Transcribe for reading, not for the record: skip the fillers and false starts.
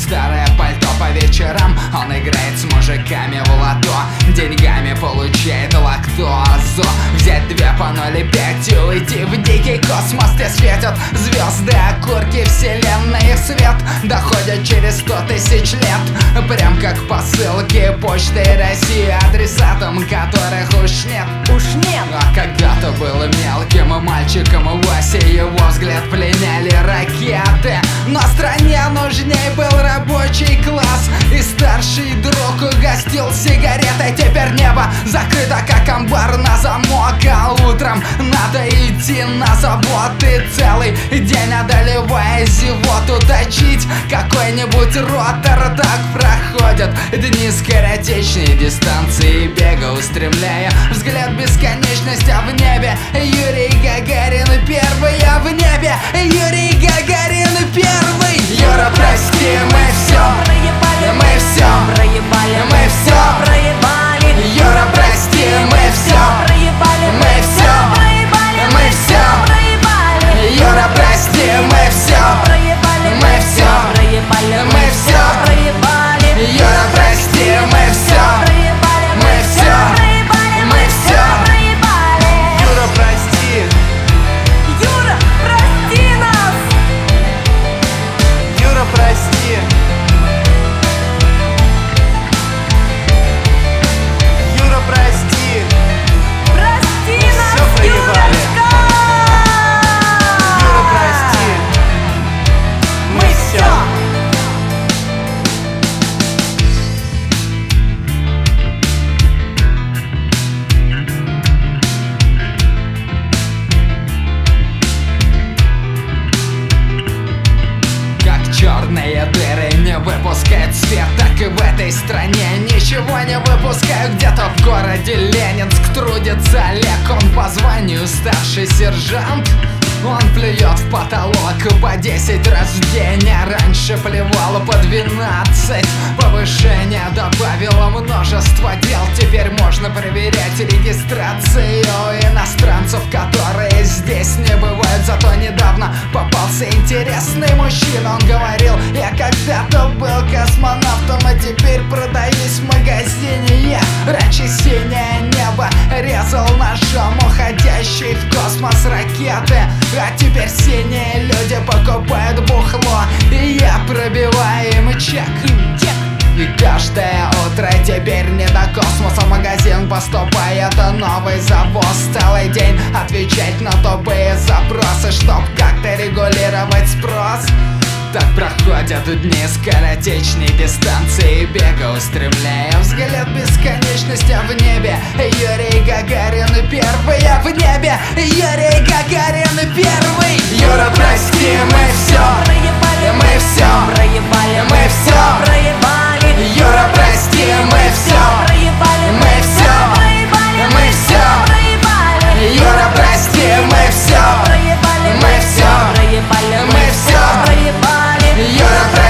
старое пальто по вечерам. Он играет с мужиками в лото, деньгами получает лактозу. Взять 2 по 0,5 и уйти в дикий космос, где светят звезды, окурки, вселенной. Их свет доходит через 100 тысяч лет, прям как посылки почты России, адресатом которых уж нет. А когда-то был мелким мальчиком Вася, его взгляд пленяли ракеты. Но стране нужней был рабочий класс, и старший друг угостил сигаретой. Теперь небо закрыто, как амбар на замок, а утром надо идти на завод и целый день, одолевая зевоту, точить какой-нибудь ротор. Так проходят дни скоротечной дистанции бега, устремляя взгляд в бесконечность. А в небе Юрий Гагарин первый, а в небе Юрий Гагарин первый. Юра, прости, мы все проебали, мы все проебали, мы все проебали. Юра, прости, мы все проебали, мы все проебали, мы все проебали. Юра, прости, мы все проебали, мы все проебали, мы все проебали. Юра, прости, мы все проебали, мы все проебали, мы все проебали. Юра, прости. Юра, прости нас. Юра, прости. Юра, прости. Прости Всё нас, проебали. Юрочка. Юра, прости. Мы все. Как черные дыры не выпускают свет, так и в этой стране ничего не выпускают. Где-то в городе Ленинск трудится Олег, он по званию старший сержант. Он плюет в потолок по 10 раз в день, а раньше плевал по 12. Повышение добавило множество дел, теперь можно проверять регистрацию иностранцев, которые здесь не бывают. Зато недавно попался интересный мужчина, он говорил: я когда-то был космонавтом, а теперь продаюсь в магазине. Я раньше синее небо резал ножом, уходящий в космос ракеты, а теперь синие люди покупают бухло, и я пробиваю им чек. И каждое утро теперь не до космоса, в магазин поступает новый завоз. Целый день отвечать на тупые запросы, чтоб как-то регулировать спрос. Так проходят дни скоротечной дистанции бега, устремляя взгляд в бесконечность. А в небе Юрий Гагарин первый, а в небе Юрий Гагарин первый. Юра, прости, мы все проебали, мы все проебали, мы все проебали. Юра, прости, мы все проебали, мы все проебали, мы все проебали. Юра, прости, мы все проебали, мы все проебали, мы все проебали. Юра,